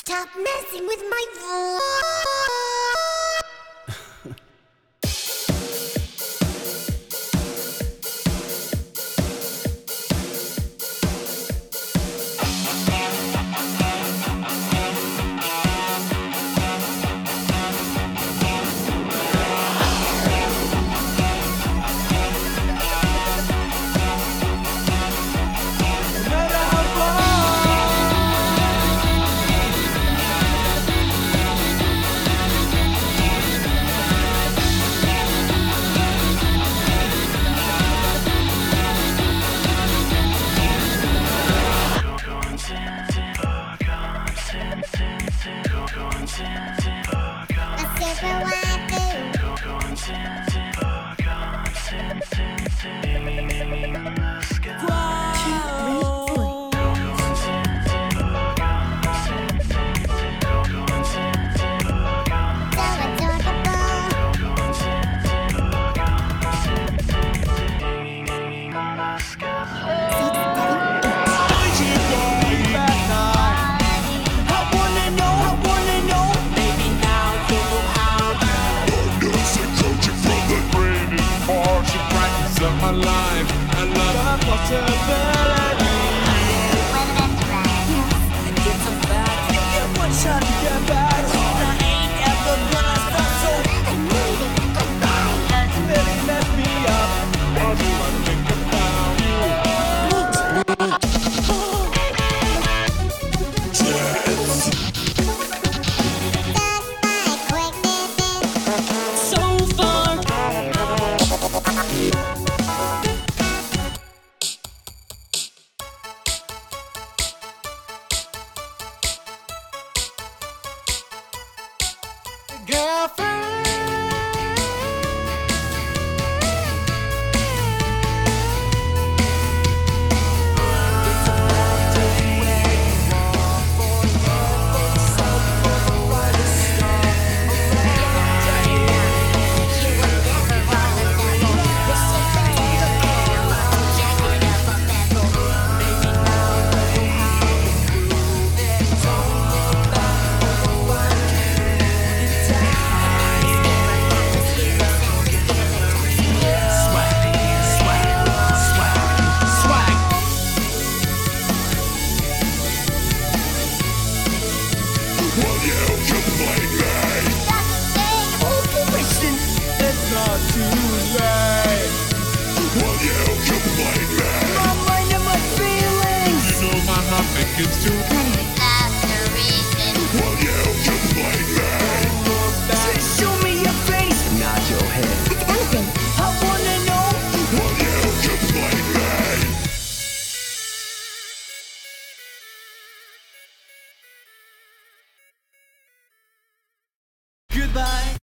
Stop messing with my voice. My life, I love the possibility. It's a fact. You get one shot to get back. I ain't ever gonna stop, so I need it to come back. Really mess me up. I just wanna think about you. So far. Girlfriend.